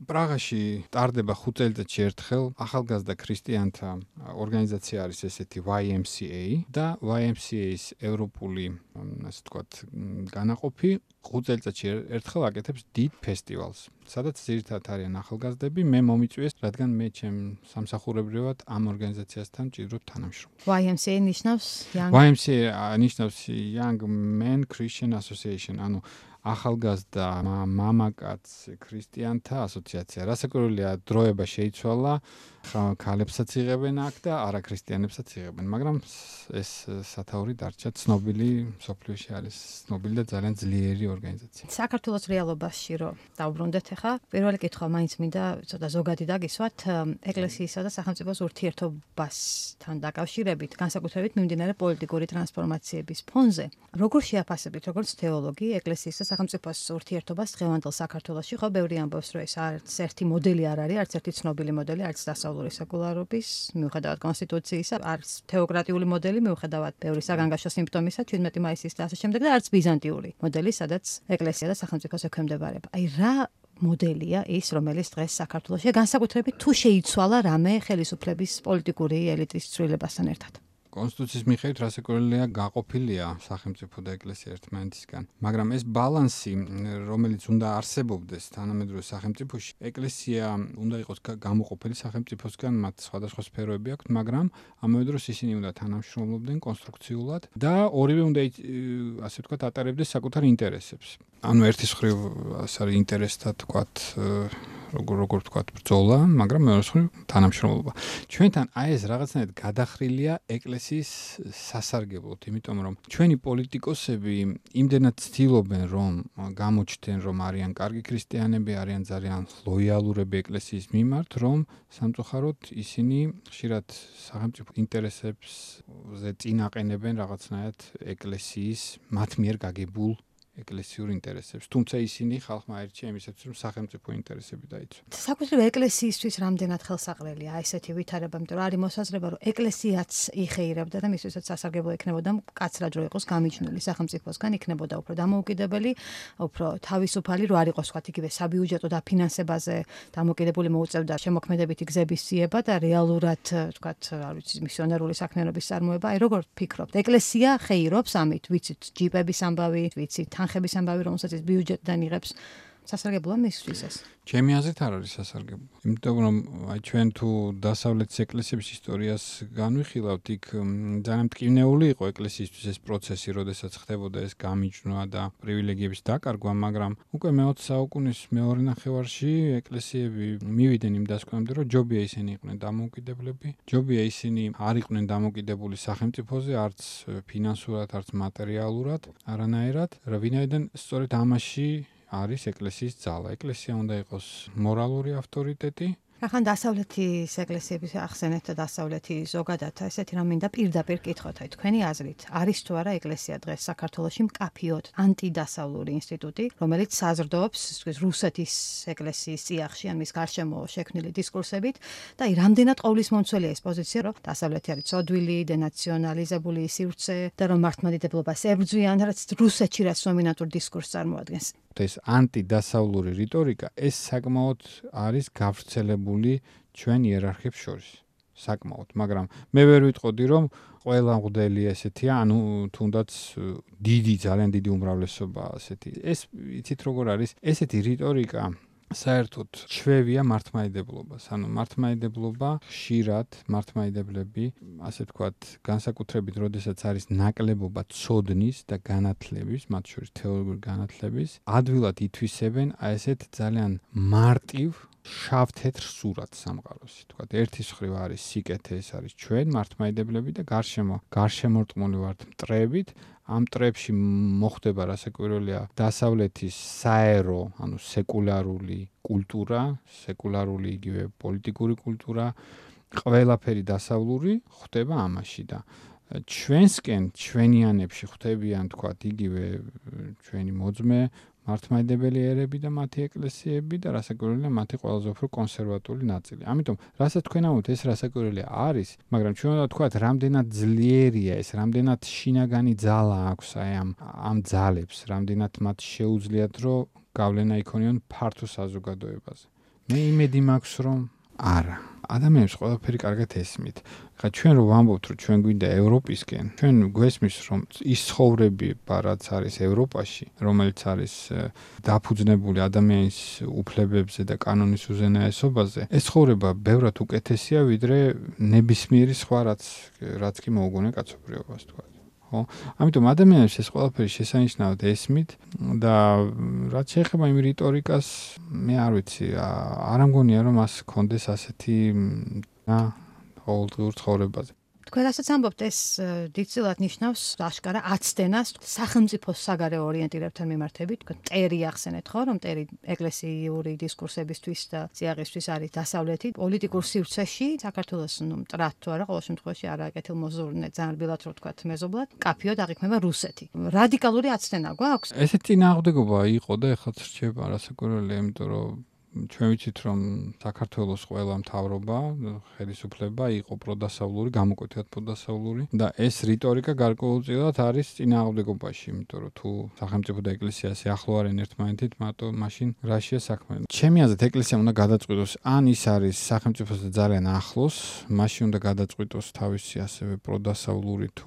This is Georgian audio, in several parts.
პრაღაში ტარდება 5 წელიწადში ერთხელ ახალგაზრდა ქრისტიანთა ორგანიზაცია არის ესეთი YMCA და YMCA-ის ევროპული, ასე ვთქვათ, განაყოფი 5 წელიწადში ერთხელ აკეთებს დიდ ფესტივალს, სადაც ძირითადად არიან ახალგაზრდები. მე მომიწვიეს, რადგან მე ჩემ სამსახურებრივად ამ ორგანიზაციასთან მჭიდროდ თანამშრომლობ. YMCA ნიშნავს YMCA ნიშნავს Young Men Christian Association, ანუ ახალგაზრდა მამაკაც ქრისტიანთა ასოციაცია. რასაკვირველია, დროება შეიცვალა, ქალებსაც იღებენ აქ და არაქრისტიანებსაც იღებენ, მაგრამ ეს სათაური დარჩა ცნობილი, მსოფლიოში არის ცნობილი და ძალიან ძლიერი ორგანიზაცია. საქართველოს რეალობაში რომ დავბრუნდეთ ახლა, პირველი კითხვა მაინც მინდა ცოტა ზოგადი დაგისვათ ეკლესიისა და სახელმწიფოს ურთიერთობასთან დაკავშირებით, განსაკუთრებით მიმდინარე პოლიტიკური ტრანსფორმაციების ფონზე. როგორ შეაფასებით, როგორც თეოლოგი, ეკლესიის და სახელმწიფოს ურთიერთობას დღევანდელ საქართველოში, ხო ბევრი ამბობს, რომ ეს არც ერთი მოდელი არ არის, არც ერთი ცნობილი მოდელი, არც დასავლური სეკულარობის, მიუხედავად კონსტიტუციისა, არც თეოკრატიული მოდელი, მიუხედავად ბევრი საგანგაშო სიმპტომისა, 17 მაისის და ასე შემდეგ და არც ბიზანტიური მოდელი, სადაც ეკლესია და სახელმწიფოს ექვემდებარება. აი რა მოდელია ის, რომელიც დღეს საქართველოში განსაკუთრებით თუ შეიცვალა რამე ხელისუფლების პოლიტიკური ელიტის ცვლილებასთან ერთად. კონსტიტუციის მიხედვით რასაკვირველია გაყოფილია სახელმწიფო და ეკლესია ერთმანეთისგან, მაგრამ ეს ბალანსი, რომელიც უნდა არსებობდეს თანამედროვე სახელმწიფოში, ეკლესია უნდა იყოს გამოყოფილი სახელმწიფოსგან, მათ სხვადასხვა სფეროები აქვთ, მაგრამ ამავე დროს ისინი უნდა თანამშრომლობდნენ კონსტრუქციულად და ორივე უნდა ასე ვთქვათ ატარებდეს საკუთარ ინტერესებს. ანუ ერთის მხრივ ასე არის ინტერესთა ვთქვათ როგორ ვთქვათ ბრძოლა, მაგრამ მეორე მხრივ თანამშრომლობა. ჩვენთან აი ეს რაღაცნაირად გადახრილია ეკლესიის სასარგებლოდ, იმიტომ რომ ჩვენი პოლიტიკოსები იმდენად ცდილობენ რომ გამოჩნდნენ რომ არიან კარგი ქრისტიანები, არიან ძალიან ლოიალურები ეკლესიის მიმართ, რომ სამწუხაროდ ისინი ხშირად სახელმწიფო ინტერესებზე წინაყენებენ რაღაცნაირად ეკლესიის მათ მიერ გაგებულ ეკლესიურ ინტერესებს. თუმცა ისინი ხალხმა აირჩია იმისათვის, რომ სახელმწიფო ინტერესები დაიცვათ. საკუთრივ ეკლესიისთვის რამდენად ხელსაყრელია ესეთი ვითარება, იმიტომ რომ არის მოსაზრება, რომ ეკლესიაც იხეირებდა და მისთვისაც სასარგებლო ექნებოდა მკაცრად რო იყოს გამიჯნული სახელმწიფოსგან, იქნებოდა უფრო დამოუკიდებელი, უფრო თავისუფალი, რო არ იყოს ვთქვათ იგივე საბიუჯეტო დაფინანსებაზე დამოკიდებული, მოუწევდა შემოქმედებითი გზების ძიება და რეალურად ვთქვათ, არ ვიცი, მისიონერული საქმიანობის წარმოება. აი როგორ ფიქრობთ? ეკლესია ხეირობს ამით, ვიცით, ჯიპების ამბავი, ვიცით, თანხების ამბავი, რომელსაც ის ბიუჯეტიდან იღებს, სასარგებლოა მისთვის ეს? ჩემი აზრით არ არის სასარგებლო. იმიტომ რომ აი ჩვენ თუ დასავლეთის ეკლესიების ისტორიას განვიხილავთ, იქ ძალიან მტკივნეული იყო ეკლესიისთვის ეს პროცესი, როდესაც ხდებოდა ეს გამიჯვნა და პრივილეგიების დაკარგვა, მაგრამ უკვე მე-20 საუკუნის მეორე ნახევარში ეკლესიები მივიდნენ იმ დასკვნამდე, რომ ჯობია ისინი იყვნენ დამოუკიდებლები, ჯობია ისინი არ იყვნენ დამოკიდებული სახელმწიფოზე, არც ფინანსურად, არც მატერიალურად, არანაირად, ვინაიდან სწორედ ამაში არის ეკლესიის ძალა. ეკლესია უნდა იყოს მორალური ავტორიტეტი. ახლა დასავლეთის ეკლესიების ახსენეთ და დასავლეთი ზოგადად ესეთი რამ მინდა პირდაპირ კითხოთ, აი თქვენი აზრით, არის თუ არა ეკლესია დღეს საქართველოში მკაფიოდ ანტიდასავლური ინსტიტუტი, რომელიც საზრდოობს რუსეთის ეკლესიის წიაღში ან მის გარშემო შექმნილი დისკურსებით და აი რამდენად ყოვლისმომცველია ეს პოზიცია, რომ დასავლეთი არის ცოდვილი, დენაციონალიზებული სივრცე და რომ მართლმადიდებლობას ებრძვიან, რაც რუსეთში რაც დომინანტურ დისკურსს წარმოადგენს. ეს ანტიდასავლური რიტორიკა ეს საკმაოდ არის გავრცელებული ჩვენ იერარქიებს შორის. საკმაოდ, მაგრამ მე ვერ ვიტყოდი რომ ყველა მღვდელი ესეთია, ანუ თუნდაც დიდი, ძალიან დიდი უმრავლესობა ასეთი. ეს იცით როგორ არის? ესეთი რიტორიკა საერთოდ ჩვევია მართლმადიდებლობას. ანუ მართლმადიდებლობა ხშირად მართლმადიდებლები, ასე ვთქვათ, განსაკუთრებით, როდესაც არის ნაკლებობა ცოდნის და განათლების, მათ შორის თეოლოგიური განათლების, ადვილად ითვისებენ აი ესეთ ძალიან მარტივ შავ-თეთრ სურათს სამყაროს. თქვათ, ერთის მხრივ არის სიკეთე, ეს არის ჩვენ მართლმადიდებლები და გარშემორტყმული ვართ მტრებით. ამ მტრებში მოხდება რასაკვირველია დასავლეთის საერო, ანუ სეკულარული კულტურა, სეკულარული იგივე პოლიტიკური კულტურა, ყველაფერი დასავლური ხდება ამაში და ჩვენსკენ, ჩვენიანებში ხდებიან, თქვათ, იგივე ჩვენი მოძმე მართლმადიდებელი ერები და მათი ეკლესიები და რასაკვირველია მათი ყველაზე უფრო კონსერვატული ნაწილი. ამიტომ, რასაც თქვენ ამბობთ, ეს რასაკვირველია არის, მაგრამ ჩვენ უნდა ვთქვათ, რამდენად ძლიერია ეს, რამდენად შინაგანი ძალა აქვს აი ამ ძალებს, რამდენად მათ შეუძლიათ, რომ გავლენა იქონიონ ფართო საზოგადოებაზე. მე იმედი მაქვს რომ არა. ადამიანებს ყველაფერი კარგად ესმით. ხა ჩვენ რო ვამბობთ რომ ჩვენ გვინდა ევროპისკენ, ჩვენ გვესმის რომ ის ცხოვრება რაც არის ევროპაში, რომელიც არის დაფუძნებული ადამიანის უფლებებზე და კანონის უზენაესობაზე, ეს ცხოვრება ბევრად უკეთესია ვიდრე ნებისმიერი სხვა რაც კი მოუგონე კაცობრიობას თქვა. ხო? ამიტომ ადამიანებს ეს ყველაფერი შესანიშნავად ესმით და რაც შეეხება იმ რიტორიკას, მე არ ვიცი, არ ამგონია რომ მას კონდეს ასეთი ყოველდღიურ ცხოვრებაზე. თქვენ რასაც ამბობთ, ეს დიდწილად ნიშნავს აშკარა აცდენას სახელმწიფოს საგარეო ორიენტირებთან მიმართებით. თქვენ მტერი ახსენეთ, ხო, რომ მტერი ეკლესიური დისკურსებისთვის და წიაღისთვის არის დასავლეთი პოლიტიკურ სივრცეში საქართველოს მტრად თუ არა, ყოველ შემთხვევაში არა კეთილმოზრუნე, ძალიან რბილად რო ვთქვათ, მეზობლად, კაფიოდ აღიქმება რუსეთი. რადიკალური აცდენა გვაქვს? ესეთი წინააღმდეგობა იყო და ეხლაც რჩება არასაკურველი, იმიტომ რომ ჩვენ ვიცით რომ საქართველოს ყველა მთავრობა, ხელისუფლება იყო პროდასავლური, გამოკვეთილად პროდასავლური და ეს რიტორიკა გარკვეულწილად არის წინააღმდეგობაში, იმიტომ რომ თუ სახელმწიფო და ეკლესია ასე ახლო არიან ერთმანეთით, მაშინ რაშია საქმე. ჩემი აზრით ეკლესია უნდა გადაწყვიტოს, ან ის არის სახელმწიფოსთან ძალიან ახლოს, მაშინ უნდა გადაწყვიტოს თავისი ასევე პროდასავლური თუ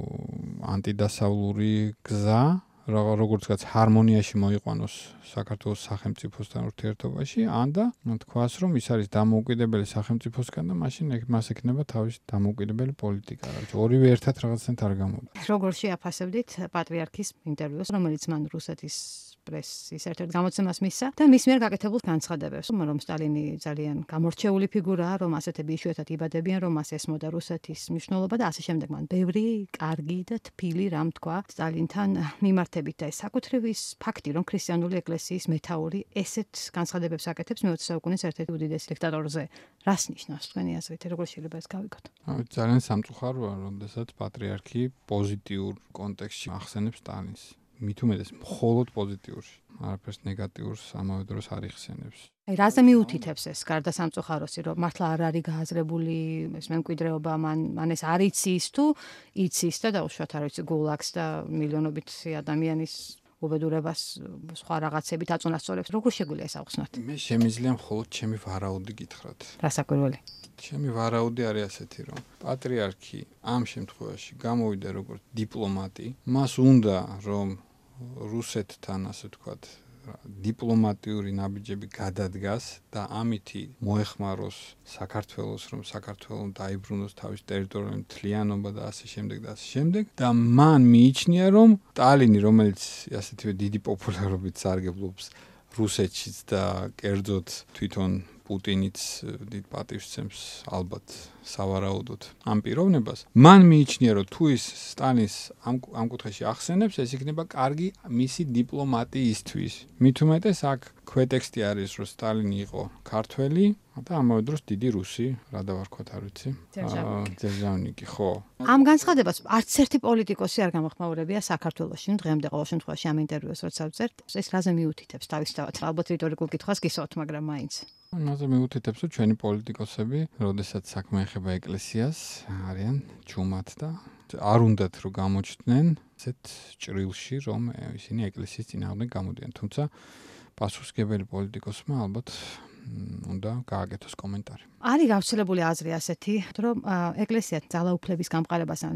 ანტიდასავლური გზა. როგორც ვთქვათ, ჰარმონიაში მოიყვანოს საქართველოს სახელმწიფოსთან ურთიერთობაში, ან და თქვას, რომ ის არის დამოუკიდებელი სახელმწიფოსგან და მაშინ მას ექნება თავისი დამოუკიდებელი პოლიტიკა. ორივე ერთად რაღაცნაირად არ გამოდის. როგორ შეაფასებდით პატრიარქის ინტერვიუს, რომელიც მან რუსეთის პრესის ერთ-ერთ გამოცემას მისცა და მის მიერ გაკეთებულ განცხადებებს, რომ სტალინი ძალიან გამორჩეული ფიგურაა, რომ ასეთები იშვიათად იბადებიან, რომ მას ესმოდა რუსეთის მნიშვნელობა და ასე შემდეგ. მან ბევრი კარგი და თბილი რამ თქვა სტალინთან მიმართებით და ეს საკუთრივის ფაქტი, რომ ქრისტიანული ეკლესიის მეთაური ესეთ განცხადებებს აკეთებს მე-20 საუკუნის ერთ-ერთი უდიდესი დიქტატორზე. რას ნიშნავს თქვენი აზრით, როგორ შეიძლება ეს გავიგოთ? ძალიან სამწუხაროა, როდესაც პატრიარქი პოზიტიურ კონტექსტში ახსენებს სტალინს. მით უმეტეს მხოლოდ პოზიტიურში, არაფერს ნეგატიურს ამავე დროს არ იხსენებს. რაზე მიუთითებს ეს გარდა სამწუხაროსი, რომ მართლა არ არის გააზრებული ეს მემკვიდრეობა, მან ეს არ იცის თუ იცის და დაუშვათ არ ვიცი გულაგს და მილიონობით ადამიანის უბედურებას სხვა რაღაცებით აწონასწორებს. როგორ შეგვიძლია ეს ავხსნათ? მე შემიძლია მხოლოდ ჩემი ვარაუდი გითხრათ. რასაკვირველი? ჩემი ვარაუდი არის ასეთი, რომ პატრიარქი ამ შემთხვევაში გამოვიდა როგორც დიპლომატი, მას უნდა რომ რუსეთთან ასე ვთქვათ დიპლომატიური ნაბიჯები გადადგას და ამითი მოეხმაროს საქართველოს, რომ საქართველოს დაიბრუნოს თავის ტერიტორიული მთლიანობა და ასე შემდეგ და ასე შემდეგ და მან მიიჩნია რომ სტალინი, რომელიც ასეთივე დიდი პოპულარობით სარგებლობს რუსეთშიც და კერძოდ თვითონ პუტინიც დიდ პატივს სცემს ალბათ სავარაუდოდ ამ პიროვნებას. მან მიიჩნია რომ თუ ის სტალინს ამ კუთხეში ახსენებს, ეს იქნება კარგი მისი დიპლომატიისთვის. მით უმეტეს აქ ქვეტექსტი არის რომ სტალინი იყო ქართველი და ამავე დროს დიდი რუსი, რა დავარქვათ არ ვიცი. ძერჟავნიკი, ხო. ამ განცხადებას არც ერთი პოლიტიკოსი არ გამოხმაურებია საქართველოში, დღემდე ყოველ შემთხვევაში ამ ინტერვიუს როცა ვწერთ, ეს რაზე მიუთითებს თავისთავად. ალბათ რიტორიკულ კითხვას გისვათ, მაგრამ მაინც. მასე მიუთითებს, რომ ჩვენი პოლიტიკოსები, როდესაც საქმე ეხება ეკლესიას, არიან ჯუმად და არ უნდათ რომ გამოჩნდნენ ასეთ ჭრილში, რომ ისინი ეკლესიის წინააღმდეგ გამოდიან. თუმცა პასუხისმგებელი პოლიტიკოსმა ალბათ უნდა გააკეთოს კომენტარი. არის გავრცელებული აზრი ასეთი, რომ ეკლესია ძალაუფლების გამყარებას ან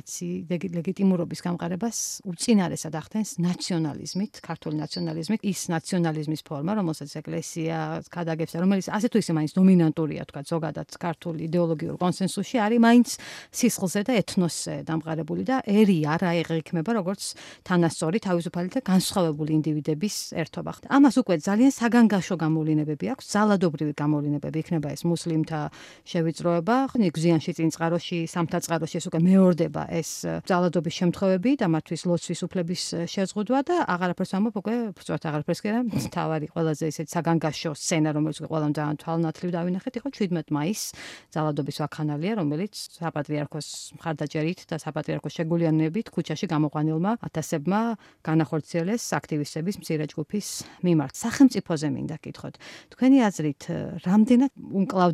ლეგიტიმურობის გამყარებას უწინარესად ახდენს ნაციონალიზმით, ქართული ნაციონალიზმით, ის ნაციონალიზმის ფორმა, რომელსაც ეკლესია გადაგებს და რომელიც ასე თუ ისე მაინც დომინანტურია, თქვა ზოგადად ქართული იდეოლოგიურ კონსენსუსში, არის მაინც სისხლზე და ეთნოსზე დამყარებული და ერი არა ეღიქმება როგორც თანასწორი, თავისუფალი და განსხვავებული ინდივიდების ერთობა. ამას უკვე ძალიან საგანგაშო გამოვლენებები აქვს, ძალადობრივი გამოვლენებები იქნება ეს მუსლიმთა შევიწროება, გზიანში წინწყაროში, სამთაწყაროში ეს უკვე მეორდება ეს ძალადობის შემთხვევები და მათთვის ლოცვის უფლების შეზღუდვა და აღარაფერს ამბობ უკვე ვწვათ აღარაფერს კი არა, თავარი ყველაზე ისეთ საგანგაშო სცენა, რომელიც უკვე ყველამ ძალიან თვალნათლივ დავინახეთ, იყო 17 მაისს ძალადობის ვაქხანალია, რომელიც საპატრიარქოს მხარდაჭერით და საპატრიარქოს შეგულიანებით ქუჩაში გამოყვანილმა ათასებმა განახორციელეს აქტივისტების მცირე ჯგუფის მიმართ. სახელმწიფოზე მინდა გითხოთ. თქვენი აზრით, რამდენად უმკლავდება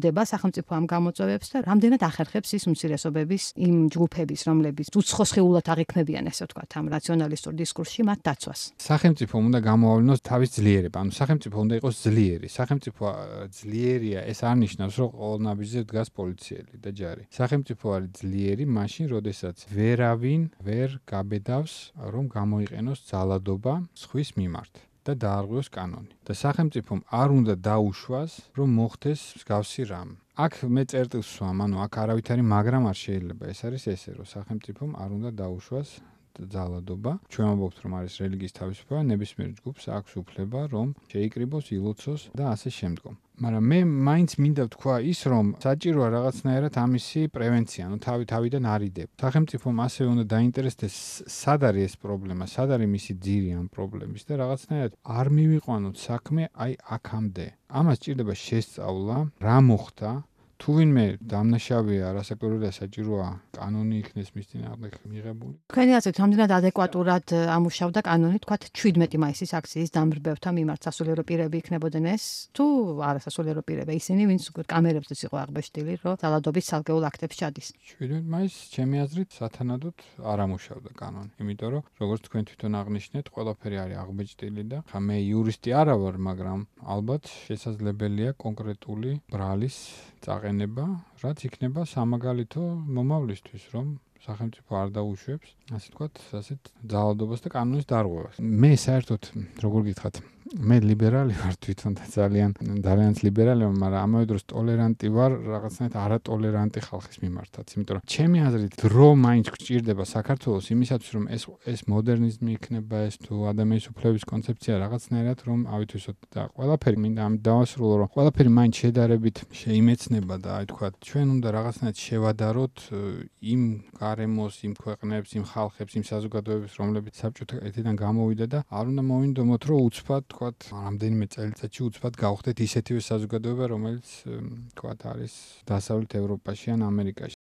ხვდება სახელმწიფო ამ გამოწვევებს და რამდენად ახერხებს ის უმცირესობების იმ ჯგუფების, რომლებიც უცხოსხეულად აღიქმებიან, ესე ვთქვათ, ამ რაციონალისტურ დისკურსში მათ დაცვას. სახელმწიფო უნდა გამოავლინოს თავის ძლიერება. ანუ სახელმწიფო უნდა იყოს ძლიერი. სახელმწიფო ძლიერია, ეს არ ნიშნავს, რომ ყოველ ნაბიჯზე დგას პოლიციელი და ჯარი. სახელმწიფო არის ძლიერი მაშინ, როდესაც ვერავინ ვერ გაბედავს, რომ გამოიყენოს ძალადობა სხვის მიმართ და დაარღვიოს კანონი. და სახელმწიფომ არ უნდა დაუშვას, რომ მოხდეს მსგავსი რამ. აქ მე წერტილს ვსვამ, ანუ აქ არავითარი მაგრამ არ შეიძლება. ეს არის ესე, რომ სახელმწიფომ არ უნდა დაუშვას ძალადობა. ჩვენ ვამბობთ, რომ არის რელიგიის თავისუფლება, ნებისმიერ ჯგუფს აქვს უფლება, რომ შეიკრიბოს, ილოცოს და ასე შემდგომ. მაგრამ მე მაინც მინდა ვთქვა ის, რომ საჭიროა რაღაცნაირად ამისი პრევენცია, ანუ თავიდან არიდებ. სახელმწიფომ ასევე უნდა დაინტერესდეს, სად არის ეს პრობლემა, სად არის მისი ძირი ამ პრობლემის და რაღაცნაირად არ მივიყვანოთ საქმე აი აქამდე. ამას სჭირდება შესწავლა, რა მოხდა. თუ ვინმე დამნაშავეა, არასაკმარისია, საჭიროა კანონი იქნეს მის წინააღმდეგ მიღებული. თქვენი აზრით, რამდენად ადეკვატურად ამუშავდა კანონი, თქვათ 17 მაისის აქციის დამბრბევთა მიმართ სასულიერო პირები იქნებოდნენ ეს, თუ არასასულიერო პირები, ისინი, ვინც კამერებზეც იყო აღბეჭდილი, რომ ძალადობის ცალკეულ აქტებს ჩადის. 17 მაისს, ჩემი აზრით, სათანადოდ არ ამუშავდა კანონი, იმიტომ რომ როგორც თქვენ თვითონ აღნიშნეთ, ყველაფერი არის აღბეჭდილი და ხა მე იურისტი არა ვარ, მაგრამ ალბათ შესაძლებელია კონკრეტული ბრალის წაყენება, რაც იქნება სამაგალითო მომავლისთვის, რომ სახელმწიფო არ დაუშვებს, ასე ვთქვათ, ასეთ ძალადობას და კანონის დარღვევას. მე საერთოდ, როგორ გითხრათ, მე ლიბერალი ვარ თვითონ და ძალიანაც ლიბერალი ვარ, მაგრამ ამავე დროს ტოლერანტი ვარ რაღაცნაირად არატოლერანტი ხალხის მიმართაც, იმიტომ რომ ჩემი აზრით დრო მაინც გჭირდება საქართველოს იმისათვის, რომ ეს მოდერნიზმი იქნება, ეს თუ ადამიანის უფლების კონცეფცია რაღაცნაირად რომ ავითვისოთ და ყველაფერი მინდა ამით დავასრულო, რომ ყველაფერი მაინც შედარებით შეიმეცნება და აი თქვა ჩვენ უნდა რაღაცნაირად შევადაროთ იმ გარემოს, იმ ქვეყნებს, იმ ხალხებს, იმ საზოგადოებებს, რომლებიც საბჭოთა ერთიდან გამოვიდა და არ უნდა მოვინდომოთ, რომ უცბად თქვათ, რამდენიმე წელიწადში უცბად გავხდეთ ისეთივე საზოგადოება, რომელიც თქვათ არის დასავლეთ ევროპაში ან ამერიკაში.